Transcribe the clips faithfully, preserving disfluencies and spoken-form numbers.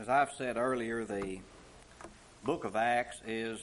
As I've said earlier, the book of Acts is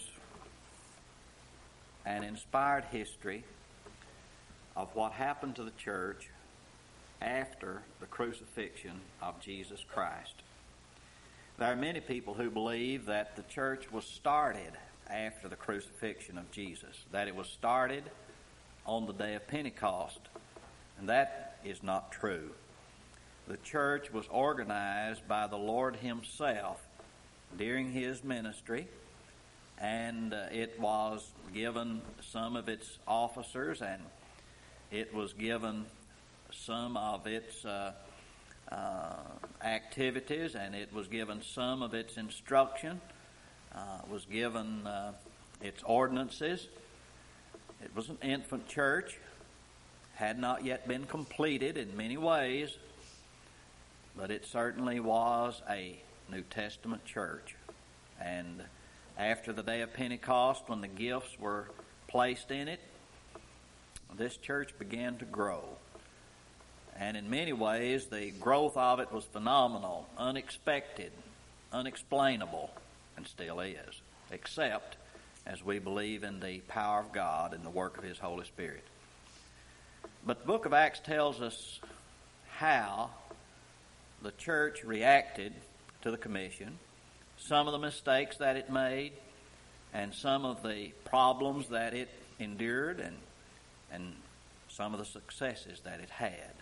an inspired history of what happened to the church after the crucifixion of Jesus Christ. There are many people who believe that the church was started after the crucifixion of Jesus, that it was started on the day of Pentecost, and that is not true. The church was organized by the Lord Himself during His ministry, and uh, it was given some of its officers, and it was given some of its uh, uh, activities, and it was given some of its instruction, uh, was given uh, its ordinances. It was an infant church, had not yet been completed in many ways, but it certainly was a New Testament church. And after the day of Pentecost, when the gifts were placed in it, this church began to grow. And in many ways, the growth of it was phenomenal, unexpected, unexplainable, and still is, except as we believe in the power of God and the work of His Holy Spirit. But the book of Acts tells us how the church reacted to the commission, some of the mistakes that it made, and some of the problems that it endured, and and some of the successes that it had.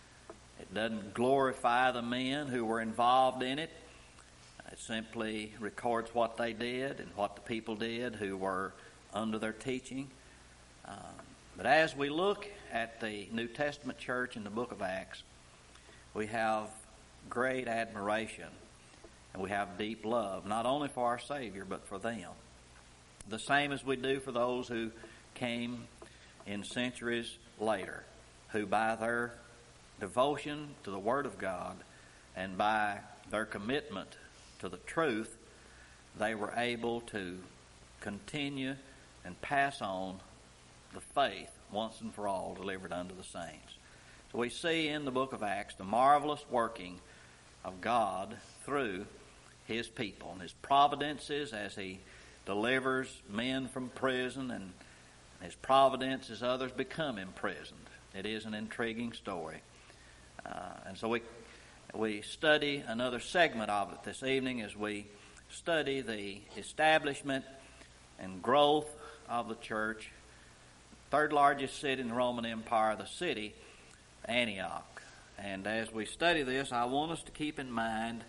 It doesn't glorify the men who were involved in it. It simply records what they did and what the people did who were under their teaching. Um, but as we look at the New Testament church in the book of Acts, we have great admiration and we have deep love, not only for our Savior, but for them. The same as we do for those who came in centuries later, who by their devotion to the Word of God and by their commitment to the truth, they were able to continue and pass on the faith once and for all delivered unto the saints. So we see in the book of Acts the marvelous working of God through His people and His providences as He delivers men from prison, and His providence as others become imprisoned. It is an intriguing story. Uh, and so we we study another segment of it this evening as we study the establishment and growth of the church. Third largest city in the Roman Empire, the city Antioch. And as we study this, I want us to keep in mind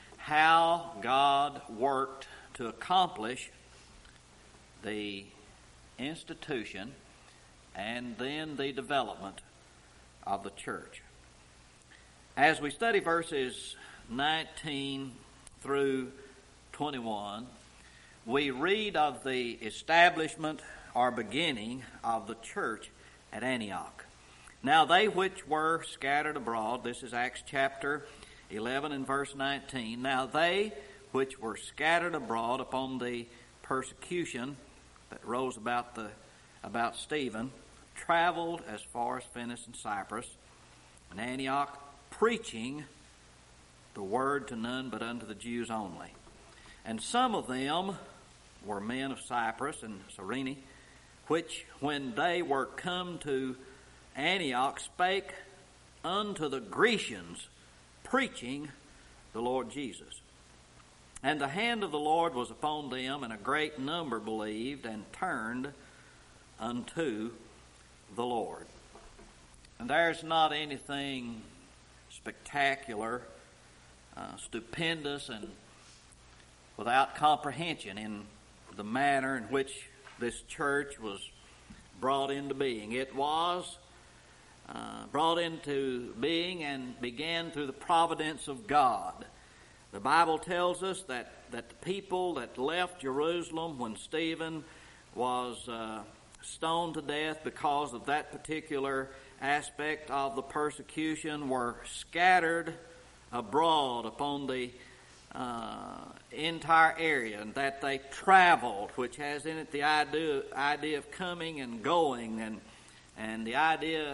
how God worked to accomplish the institution and then the development of the church. As we study verses nineteen through twenty-one, we read of the establishment or beginning of the church at Antioch. Now they which were scattered abroad, this is Acts chapter eleven and verse nineteen. Now they which were scattered abroad upon the persecution that rose about the about Stephen traveled as far as Phoenicia and Cyprus, and Antioch, preaching the word to none but unto the Jews only. And some of them were men of Cyprus and Cyrene, which when they were come to Antioch spake unto the Grecians, preaching the Lord Jesus. And the hand of the Lord was upon them, and a great number believed and turned unto the Lord. And there's not anything spectacular, uh, stupendous, and without comprehension in the manner in which this church was brought into being. It was uh, brought into being and began through the providence of God. The Bible tells us that, that the people that left Jerusalem when Stephen was uh, stoned to death because of that particular aspect of the persecution were scattered abroad upon the uh, entire area, and that they traveled, which has in it the idea idea of coming and going, and and the idea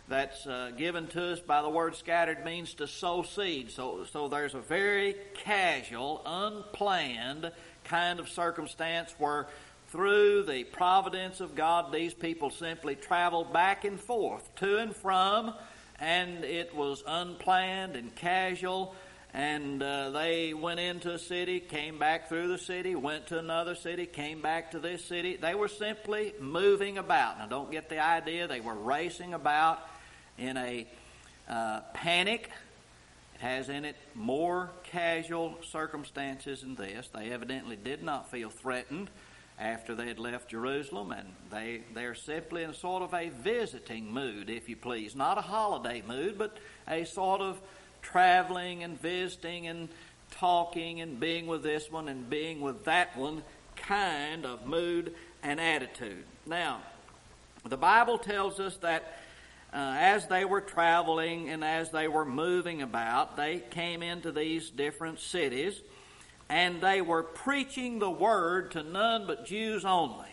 that's uh, given to us by the word scattered means to sow seed. So, so there's a very casual, unplanned kind of circumstance where through the providence of God, these people simply traveled back and forth, to and from, and it was unplanned and casual. And uh, they went into a city, came back through the city, went to another city, came back to this city. They were simply moving about. Now, don't get the idea they were racing about in a uh, panic. It has in it more casual circumstances than this. They evidently did not feel threatened after they had left Jerusalem, and they, they're simply in sort of a visiting mood, if you please. Not a holiday mood, but a sort of traveling and visiting and talking and being with this one and being with that one kind of mood and attitude. Now, the Bible tells us that uh, as they were traveling and as they were moving about, they came into these different cities and they were preaching the word to none but Jews only.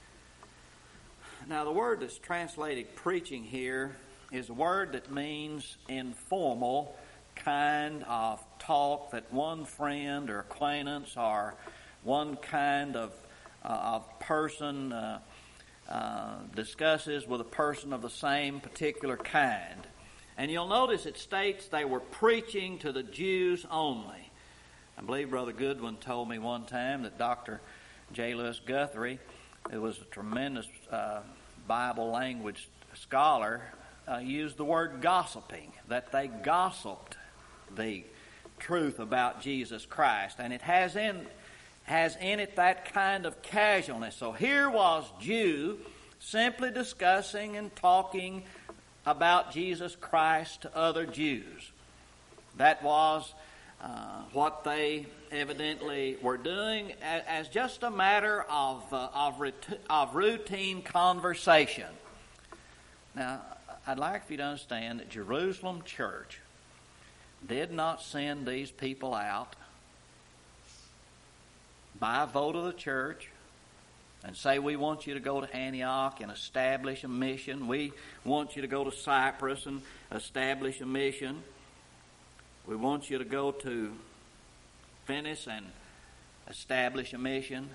Now, the word that's translated preaching here is a word that means informal kind of talk that one friend or acquaintance or one kind of, uh, of person uh, uh, discusses with a person of the same particular kind. And you'll notice it states they were preaching to the Jews only. I believe Brother Goodwin told me one time that Doctor J. Lewis Guthrie, who was a tremendous uh, Bible language scholar, uh, used the word gossiping, that they gossiped the truth about Jesus Christ. And it has in has in it that kind of casualness. So here was Jew simply discussing and talking about Jesus Christ to other Jews. That was uh, what they evidently were doing as, as just a matter of, uh, of, of routine conversation. Now, I'd like for you to understand that Jerusalem Church did not send these people out by a vote of the church and say, we want you to go to Antioch and establish a mission. We want you to go to Cyprus and establish a mission. We want you to go to Venice and establish a mission.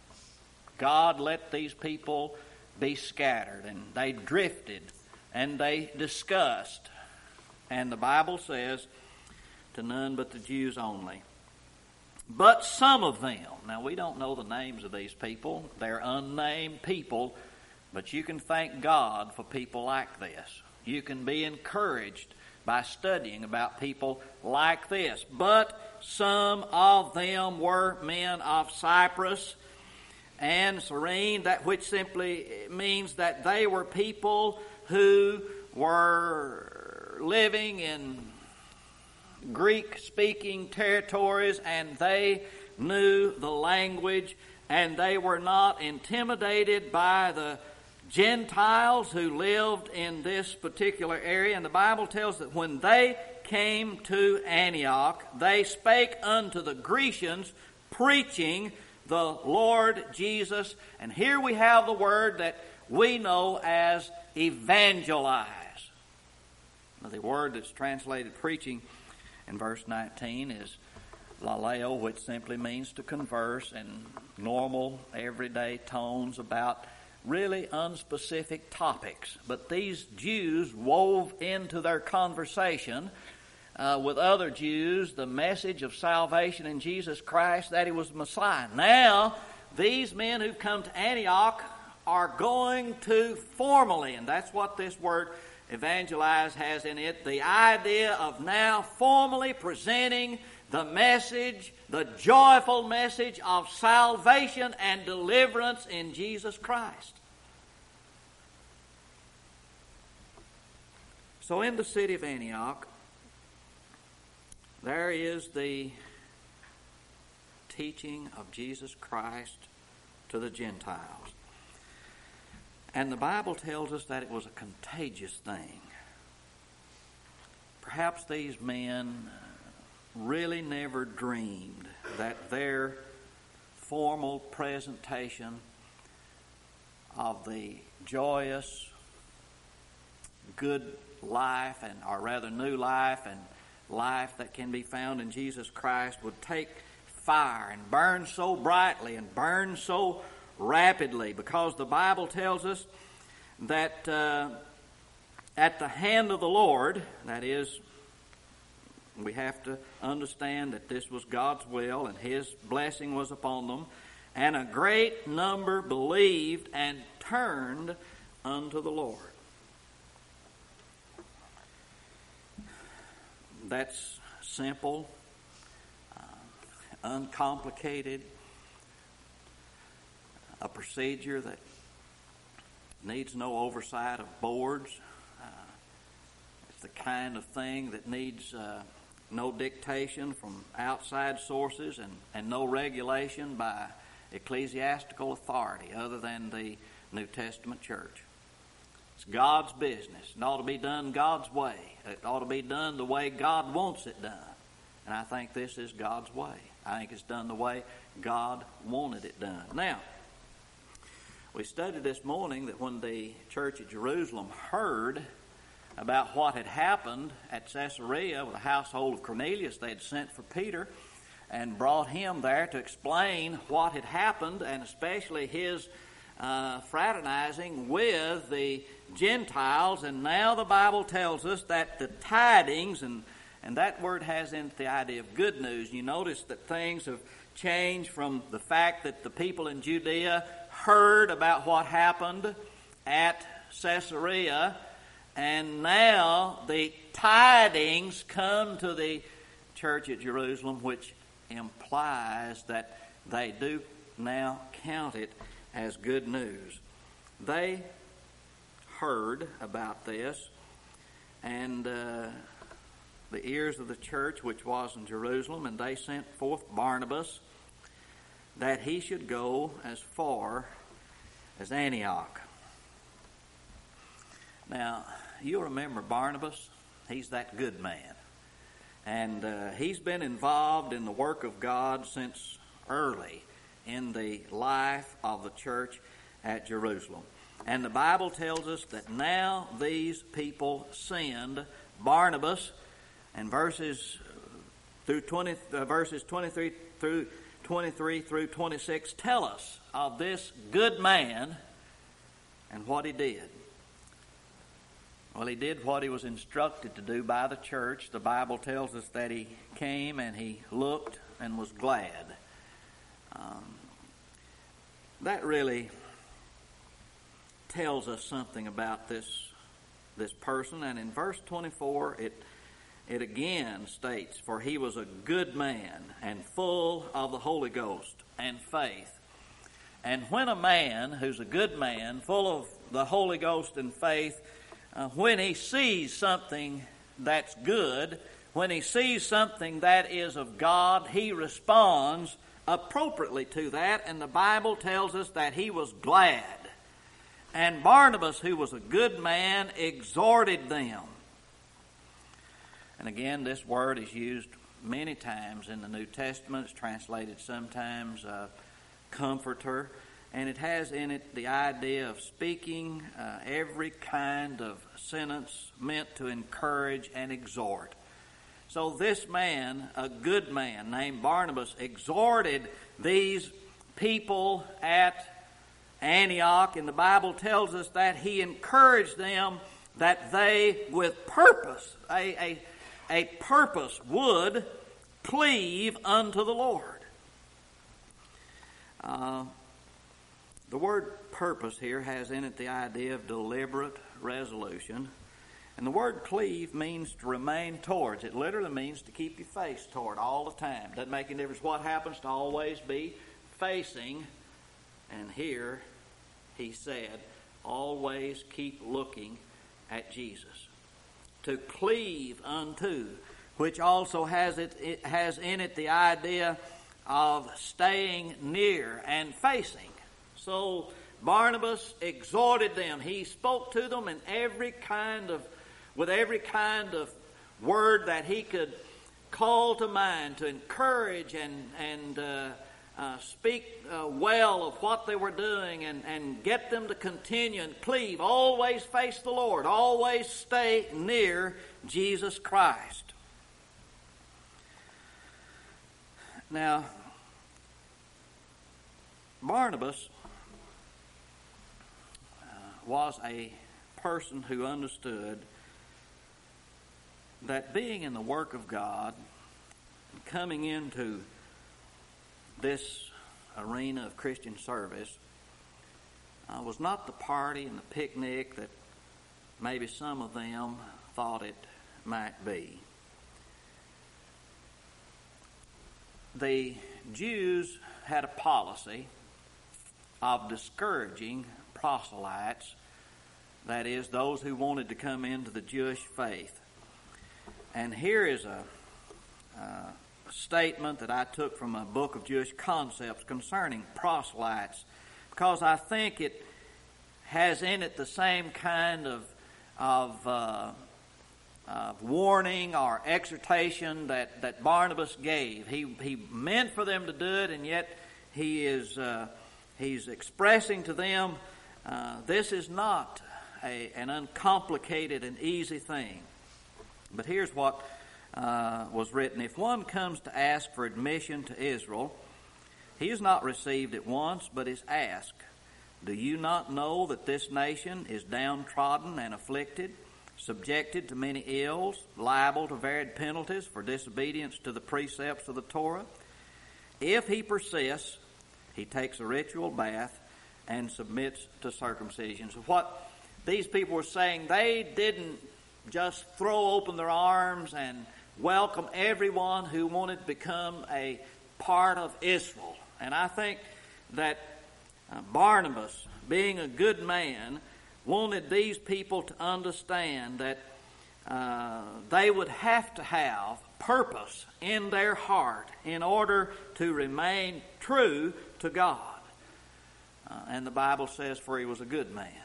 God let these people be scattered, and they drifted, and they discussed. And the Bible says, to none but the Jews only. But some of them, now we don't know the names of these people, they're unnamed people, but you can thank God for people like this. You can be encouraged by studying about people like this. But some of them were men of Cyprus and Cyrene, that which simply means that they were people who were living in Greek-speaking territories, and they knew the language, and they were not intimidated by the Gentiles who lived in this particular area. And the Bible tells that when they came to Antioch, they spake unto the Grecians, preaching the Lord Jesus. And here we have the word that we know as evangelize. Now, the word that's translated preaching in verse nineteen is laleo, which simply means to converse in normal, everyday tones about really unspecific topics. But these Jews wove into their conversation uh, with other Jews the message of salvation in Jesus Christ, that He was the Messiah. Now, these men who've come to Antioch are going to formally, and that's what this word evangelize has in it, the idea of now formally presenting the message, the joyful message of salvation and deliverance in Jesus Christ. So in the city of Antioch, there is the teaching of Jesus Christ to the Gentiles. And the Bible tells us that it was a contagious thing. Perhaps these men really never dreamed that their formal presentation of the joyous good life, and or rather new life and life that can be found in Jesus Christ would take fire and burn so brightly and burn so rapidly, because the Bible tells us that uh, at the hand of the Lord, that is, we have to understand that this was God's will and His blessing was upon them, and a great number believed and turned unto the Lord. That's simple, uh, uncomplicated, a procedure that needs no oversight of boards. Uh, it's the kind of thing that needs uh, no dictation from outside sources and, and no regulation by ecclesiastical authority other than the New Testament church. It's God's business. It ought to be done God's way. It ought to be done the way God wants it done. And I think this is God's way. I think it's done the way God wanted it done. Now, we studied this morning that when the church at Jerusalem heard about what had happened at Caesarea with the household of Cornelius, they had sent for Peter and brought him there to explain what had happened, and especially his uh, fraternizing with the Gentiles. And now the Bible tells us that the tidings, and, and that word has in it the idea of good news. You notice that things have changed from the fact that the people in Judea heard about what happened at Caesarea, and now the tidings come to the church at Jerusalem, which implies that they do now count it as good news. They heard about this, and uh, the ears of the church which was in Jerusalem, and they sent forth Barnabas that he should go as far as Antioch. Now, you'll remember Barnabas. He's that good man. And uh, he's been involved in the work of God since early in the life of the church at Jerusalem. And the Bible tells us that now these people send Barnabas, and verses through twenty, uh, verses twenty-three through twenty-three through twenty-six tell us of this good man and what he did. Well, he did what he was instructed to do by the church. The Bible tells us that he came and he looked and was glad. Um, that really tells us something about this this person. And in verse twenty-four, it it again states, "For he was a good man and full of the Holy Ghost and faith." And when a man who's a good man, full of the Holy Ghost and faith, Uh, when he sees something that's good, when he sees something that is of God, he responds appropriately to that, and the Bible tells us that he was glad. And Barnabas, who was a good man, exhorted them. And again, this word is used many times in the New Testament. It's translated sometimes uh, comforter. And it has in it the idea of speaking uh, every kind of sentence meant to encourage and exhort. So this man, a good man named Barnabas, exhorted these people at Antioch, and the Bible tells us that he encouraged them that they, with purpose, a, a, a purpose, would cleave unto the Lord. Uh, The word purpose here has in it the idea of deliberate resolution. And the word cleave means to remain towards. It literally means to keep your face toward all the time. Doesn't make any difference what happens, to always be facing. And here he said, always keep looking at Jesus. To cleave unto, which also has it, it has in it the idea of staying near and facing. So Barnabas exhorted them. He spoke to them in every kind of, with every kind of word that he could call to mind to encourage and and uh, uh, speak uh, well of what they were doing and, and get them to continue and cleave. Always face the Lord. Always stay near Jesus Christ. Now, Barnabas uh, was a person who understood that being in the work of God, coming into this arena of Christian service, uh, was not the party and the picnic that maybe some of them thought it might be. The Jews had a policy of discouraging proselytes, that is, those who wanted to come into the Jewish faith. And here is a, uh, a statement that I took from a book of Jewish concepts concerning proselytes, because I think it has in it the same kind of, of uh, Uh, warning or exhortation that, that Barnabas gave. He he meant for them to do it, and yet he is uh, he's expressing to them uh, this is not a, an uncomplicated and easy thing. But here's what uh, was written: if one comes to ask for admission to Israel, he is not received at once, but is asked, "Do you not know that this nation is downtrodden and afflicted, subjected to many ills, liable to varied penalties for disobedience to the precepts of the Torah? If he persists, he takes a ritual bath and submits to circumcision." So what these people were saying, they didn't just throw open their arms and welcome everyone who wanted to become a part of Israel. And I think that uh, Barnabas, being a good man, wanted these people to understand that uh, they would have to have purpose in their heart in order to remain true to God. Uh, and the Bible says, for he was a good man.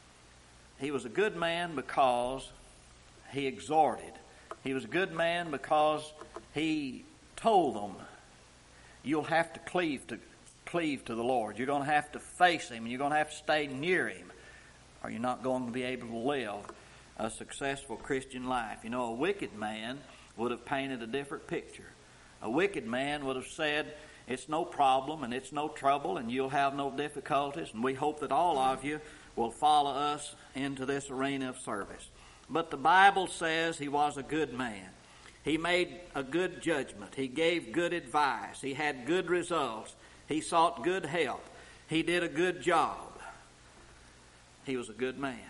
He was a good man because he exhorted. He was a good man because he told them, you'll have to cleave to, cleave to the Lord. You're going to have to face him. You're going to have to stay near him, or you're not going to be able to live a successful Christian life. You know, a wicked man would have painted a different picture. A wicked man would have said, it's no problem and it's no trouble and you'll have no difficulties, and we hope that all of you will follow us into this arena of service. But the Bible says he was a good man. He made a good judgment. He gave good advice. He had good results. He sought good help. He did a good job. He was a good man.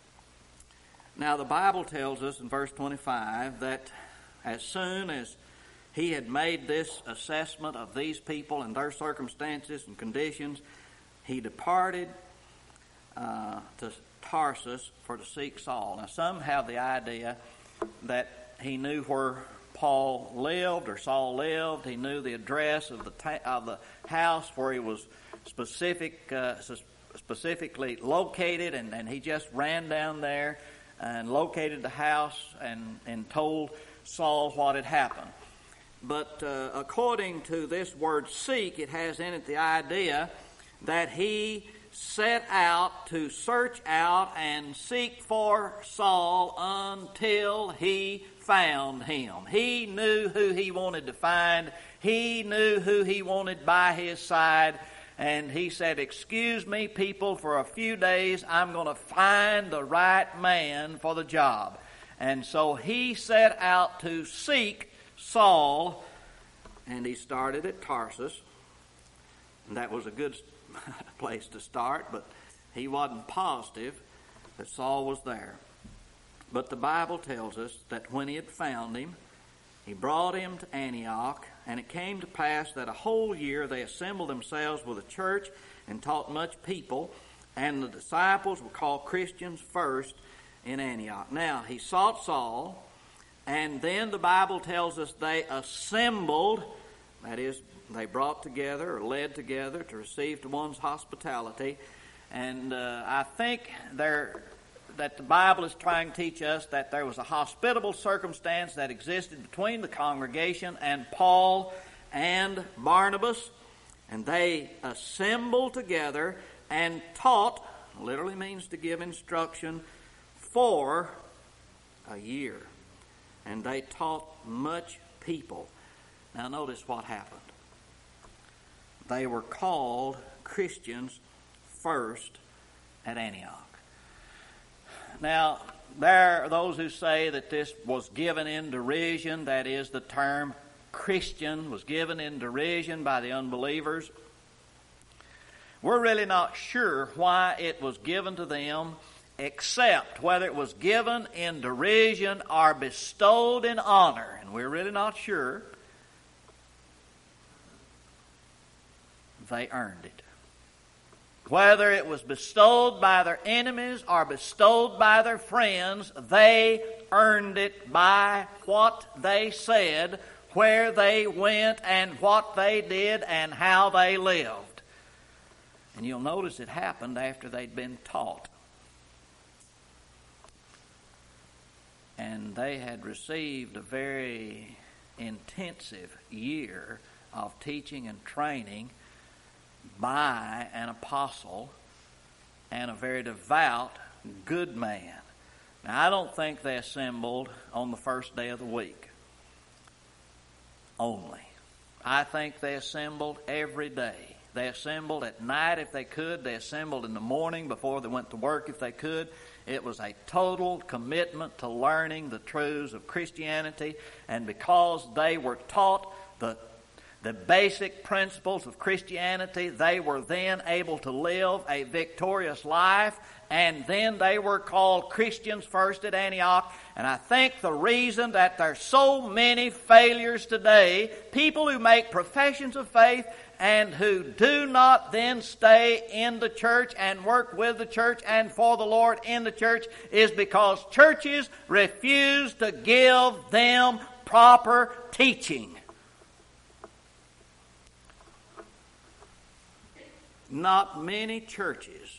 Now, the Bible tells us in verse twenty-five that as soon as he had made this assessment of these people and their circumstances and conditions, he departed uh, to Tarsus for to seek Saul. Now, some have the idea that he knew where Paul lived or Saul lived. He knew the address of the ta- of the house where he was specific. Uh, specifically located, and, and he just ran down there and located the house and, and told Saul what had happened. But uh, according to this word seek, it has in it the idea that he set out to search out and seek for Saul until he found him. He knew who he wanted to find. He knew who he wanted by his side. And he said, excuse me, people, for a few days, I'm going to find the right man for the job. And so he set out to seek Saul, and he started at Tarsus. And that was a good place to start, but he wasn't positive that Saul was there. But the Bible tells us that when he had found him, he brought him to Antioch, and it came to pass that a whole year they assembled themselves with a church and taught much people, and the disciples were called Christians first in Antioch. Now, he sought Saul, and then the Bible tells us they assembled, that is, they brought together or led together to receive to one's hospitality. And uh, I think there that the Bible is trying to teach us that there was a hospitable circumstance that existed between the congregation and Paul and Barnabas. And they assembled together and taught, literally means to give instruction, for a year. And they taught much people. Now notice what happened. They were called Christians first at Antioch. Now, there are those who say that this was given in derision. That is, the term Christian was given in derision by the unbelievers. We're really not sure why it was given to them, except whether it was given in derision or bestowed in honor. And we're really not sure. They earned it. Whether it was bestowed by their enemies or bestowed by their friends, they earned it by what they said, where they went, and what they did, and how they lived. And you'll notice it happened after they'd been taught. And they had received a very intensive year of teaching and training by an apostle and a very devout, good man. Now, I don't think they assembled on the first day of the week only. I think they assembled every day. They assembled at night if they could. They assembled in the morning before they went to work if they could. It was a total commitment to learning the truths of Christianity. And because they were taught the The basic principles of Christianity, they were then able to live a victorious life, and then they were called Christians first at Antioch. And I think the reason that there's so many failures today, people who make professions of faith and who do not then stay in the church and work with the church and for the Lord in the church, is because churches refuse to give them proper teaching. Not many churches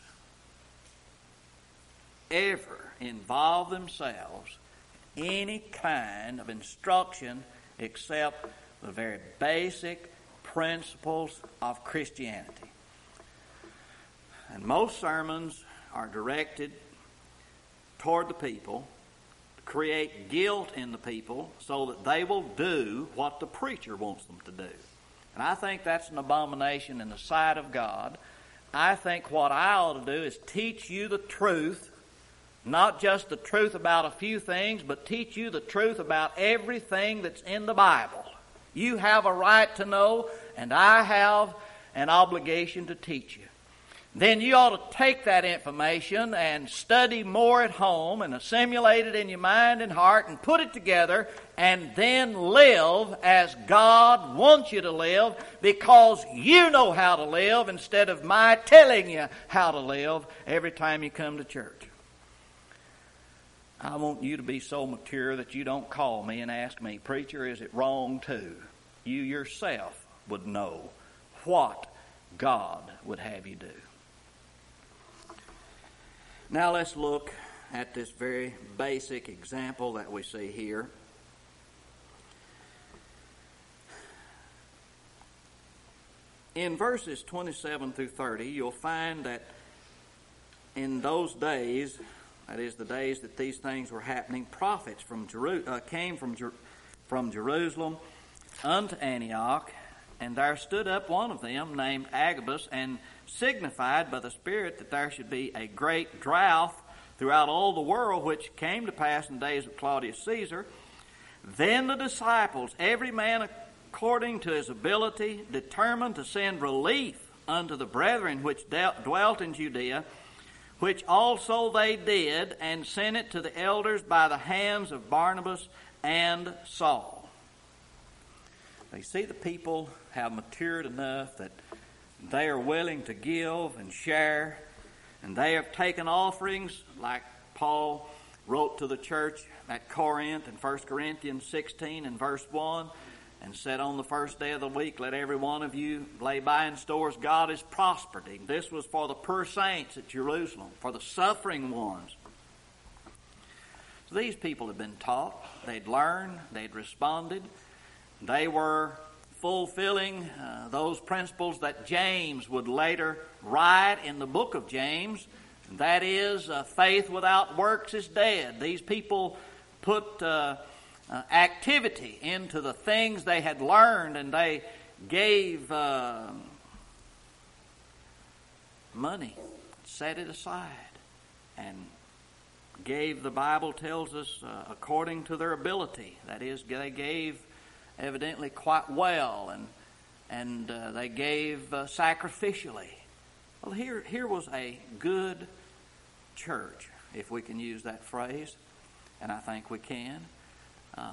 ever involve themselves in any kind of instruction except the very basic principles of Christianity. And most sermons are directed toward the people to create guilt in the people so that they will do what the preacher wants them to do. And I think that's an abomination in the sight of God. I think what I ought to do is teach you the truth, not just the truth about a few things, but teach you the truth about everything that's in the Bible. You have a right to know, and I have an obligation to teach you. Then you ought to take that information and study more at home and assimilate it in your mind and heart and put it together and then live as God wants you to live, because you know how to live instead of my telling you how to live every time you come to church. I want you to be so mature that you don't call me and ask me, "Preacher, is it wrong too?" You yourself would know what God would have you do. Now let's look at this very basic example that we see here. In verses twenty-seven through thirty, you'll find that in those days, that is the days that these things were happening, prophets from Jeru- uh, came from, Jer- from Jerusalem unto Antioch, and there stood up one of them named Agabus, and signified by the Spirit that there should be a great drought throughout all the world, which came to pass in the days of Claudius Caesar. Then the disciples, every man according to his ability, determined to send relief unto the brethren which dealt, dwelt in Judea, which also they did, and sent it to the elders by the hands of Barnabas and Saul. They see the people have matured enough that they are willing to give and share, and they have taken offerings like Paul wrote to the church at Corinth in First Corinthians sixteen and verse one, and said, "On the first day of the week, let every one of you lay by in stores. God has prospered him." This was for the poor saints at Jerusalem, for the suffering ones. So these people had been taught, they'd learned, they'd responded. They were fulfilling uh, those principles that James would later write in the book of James. That is, uh, faith without works is dead. These people put uh, uh, activity into the things they had learned, and they gave uh, money, set it aside, and gave, the Bible tells us, uh, according to their ability. That is, they gave evidently quite well, and and uh, they gave uh, sacrificially. Well, here here was a good church, if we can use that phrase, and I think we can. Uh,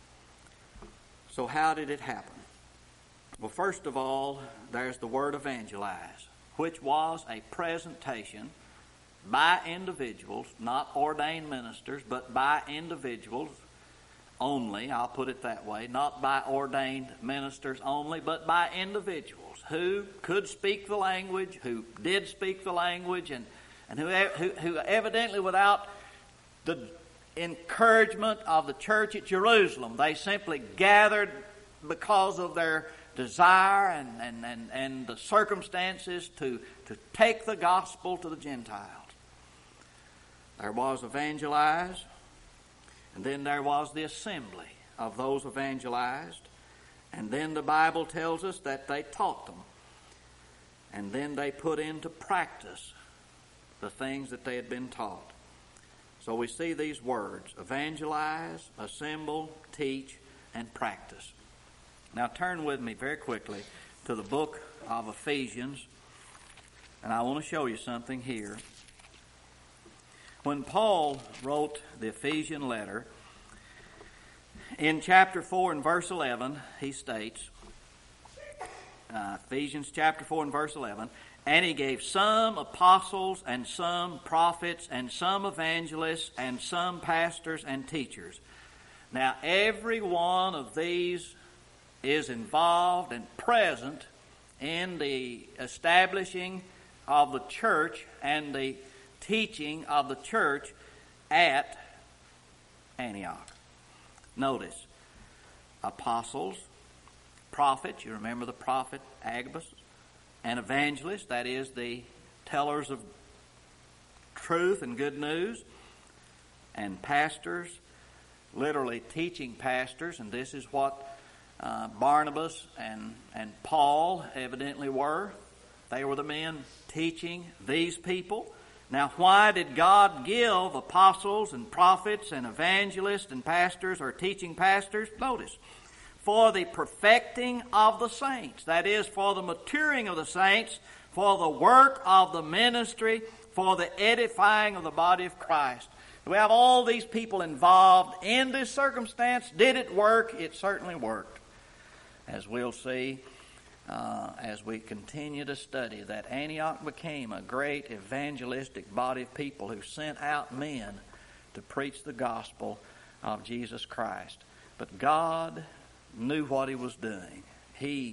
so how did it happen? Well, first of all, there's the word evangelize, which was a presentation by individuals, not ordained ministers, but by individuals only, I'll put it that way, not by ordained ministers only, but by individuals who could speak the language, who did speak the language, and, and who, who, who evidently without the encouragement of the church at Jerusalem, they simply gathered because of their desire and, and, and, and the circumstances to, to take the gospel to the Gentiles. There was evangelize, and then there was the assembly of those evangelized, and then the Bible tells us that they taught them, and then they put into practice the things that they had been taught. So we see these words: evangelize, assemble, teach, and practice. Now turn with me very quickly to the book of Ephesians, and I want to show you something here. When Paul wrote the Ephesian letter, in chapter four and verse eleven, he states, uh, Ephesians chapter four and verse eleven, and he gave some apostles and some prophets and some evangelists and some pastors and teachers. Now, every one of these is involved and present in the establishing of the church and the teaching of the church at Antioch. Notice, apostles, prophets, you remember the prophet Agabus, and evangelists, that is the tellers of truth and good news, and pastors, literally teaching pastors, and this is what uh, Barnabas and, and Paul evidently were. They were the men teaching these people. Now, why did God give apostles and prophets and evangelists and pastors or teaching pastors? Notice, for the perfecting of the saints. That is, for the maturing of the saints, for the work of the ministry, for the edifying of the body of Christ. We have all these people involved in this circumstance. Did it work? It certainly worked. As we'll see, Uh, as we continue to study, that Antioch became a great evangelistic body of people who sent out men to preach the gospel of Jesus Christ. But God knew what He was doing. He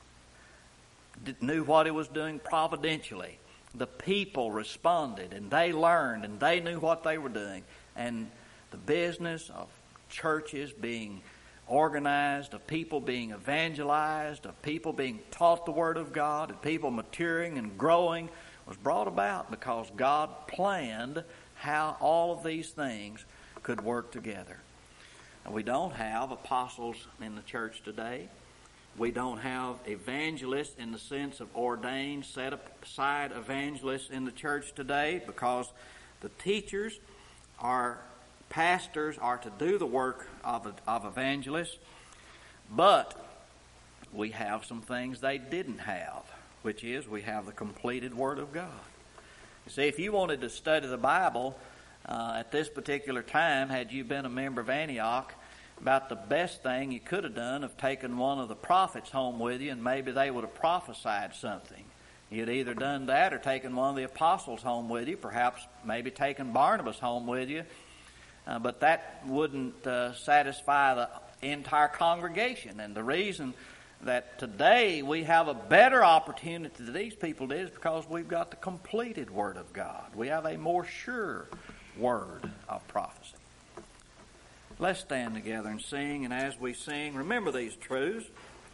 d- knew what He was doing providentially. The people responded, and they learned, and they knew what they were doing. And the business of churches being organized, of people being evangelized, of people being taught the Word of God, of people maturing and growing, was brought about because God planned how all of these things could work together. And we don't have apostles in the church today. We don't have evangelists in the sense of ordained, set aside evangelists in the church today, because the teachers are pastors are to do the work of, of evangelists, but we have some things they didn't have, which is we have the completed Word of God. You see, if you wanted to study the Bible uh, at this particular time, had you been a member of Antioch, about the best thing you could have done of taken one of the prophets home with you, and maybe they would have prophesied something. You'd either done that or taken one of the apostles home with you, perhaps maybe taken Barnabas home with you. Uh, but that wouldn't uh, satisfy the entire congregation. And the reason that today we have a better opportunity than these people did is because we've got the completed Word of God. We have a more sure word of prophecy. Let's stand together and sing. And as we sing, remember these truths.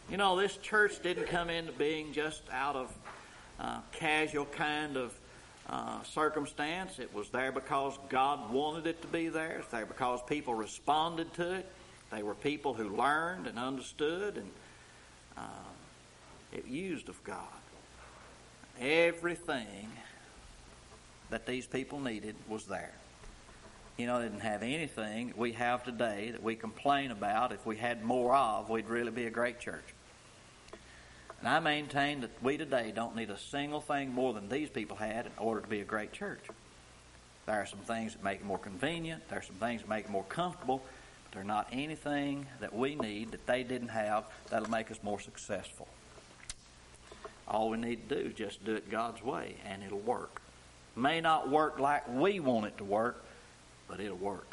You know, this church didn't come into being just out of uh, casual kind of uh, circumstance. It was there because God wanted it to be there. It's there because people responded to it. They were people who learned and understood, and uh, it used of God. Everything that these people needed was there. You know, they didn't have anything that we have today that we complain about. If we had more of, we'd really be a great church. And I maintain that we today don't need a single thing more than these people had in order to be a great church. There are some things that make it more convenient. There are some things that make it more comfortable. But they're not anything that we need that they didn't have that'll make us more successful. All we need to do is just do it God's way, and it'll work. It may not work like we want it to work, but it'll work.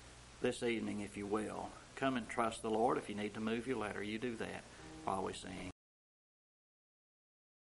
This evening, if you will, come and trust the Lord. If you need to move your letter, you do that while we sing.